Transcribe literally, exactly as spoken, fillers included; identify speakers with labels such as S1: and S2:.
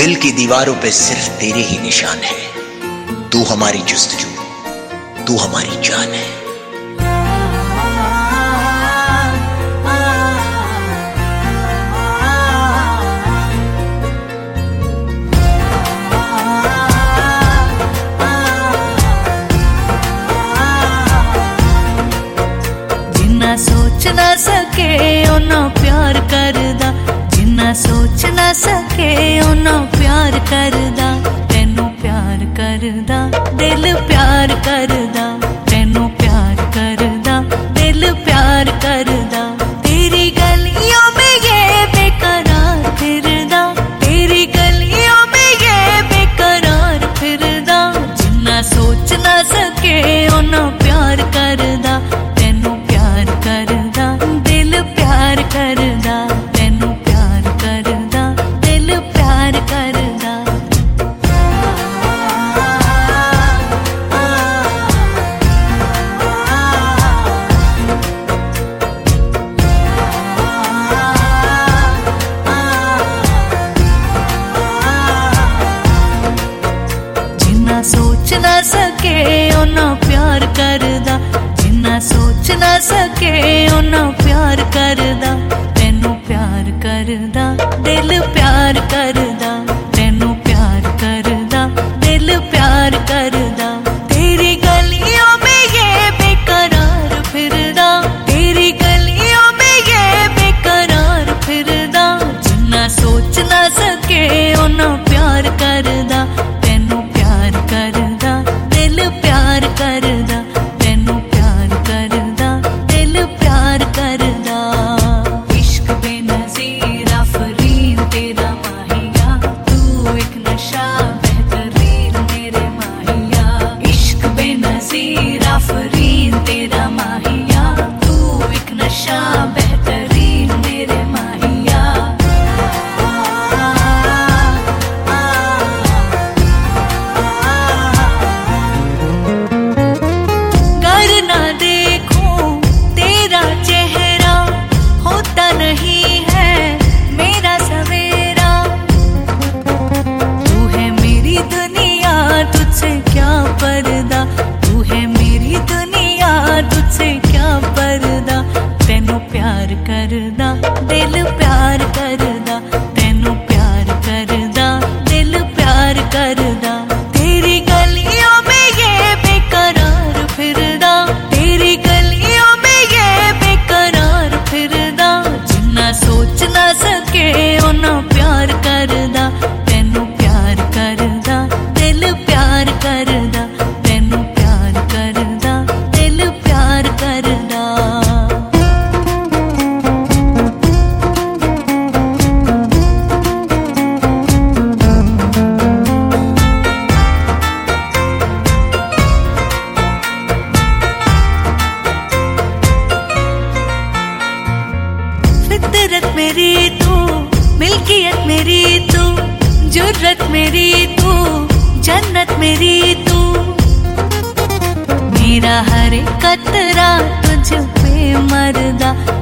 S1: दिल की दीवारों पे सिर्फ तेरे ही निशान है। तू हमारी जुस्तजू, तू हमारी जान है।
S2: जिन्ना सोच ना सके उन्ना प्यार करदा, जिन्ना सोच ना सके उन्ना प्यार करदा। तेनू प्यार करदा, दिल प्यार करदा, तेनू प्यार करदा, दिल प्यार करदा। तेरी गलियों में ये बेकरार फिरदा, तेरी गलियों में ये बेकरार फिरदा। जिन्ना सोच ना सके उन्ना प्यार करदा, तेनू प्यार करदा, दिल प्यार करदा, तेनू प्यार करदा, दिल प्यार करदा। जिन्ना सोच ना सके उन्ना प्यार करदा, जिन्ना सोच ना सके उन्ना प्यार करदा। तेनू प्यार करदा, दिल प्यार करदा, तेनू प्यार करदा, दिल प्यार करदा। तेरी गलियों में ये बेकरार फिरदा, तेरी गलियों में ये बेकरार फिरदा। जिन्ना सोच ना सके उन्ना प्यार करदा, तेनू प्यार करदा, दिल प्यार करदा, तेनू प्यार करदा, दिल प्यार करदा। इश्क बेनज़ीर आफरीन तेरा माहिया, तू एक नशा बेहतरीन मेरे माहिया। इश्क बेनज़ीर आफरीन तेरा माहिया, तू एक नशा बेहतरीन मेरे माहिया। कर ना देखूं तेरा चेहरा, होता नहीं है मेरा सवेरा। तू है मेरी दुनिया, तुझसे क्या पर्दा, तू है मेरी दुनिया, तुझसे क्या पर्दा। तेनू प्यार करदा, दिल प्यार करदा, तेनू प्यार करदा, दिल प्यार करदा। तेरी गलियों में ये बेकरार फिरदा, तेरी गलियों में ये बेकरार फिरदा। जिन्ना सोच ना सके उन्ना प्यार करदा, तेनू प्यार करदा, दिल प्यार करदा, तेनू प्यार करदा, दिल प्यार करदा। फितरत मेरी तू, मिल्कियत मेरी तू, जुर्रत मेरी तू, जन्नत मेरी तू। मेरा हर एक कतरा तुझ पे मरदा,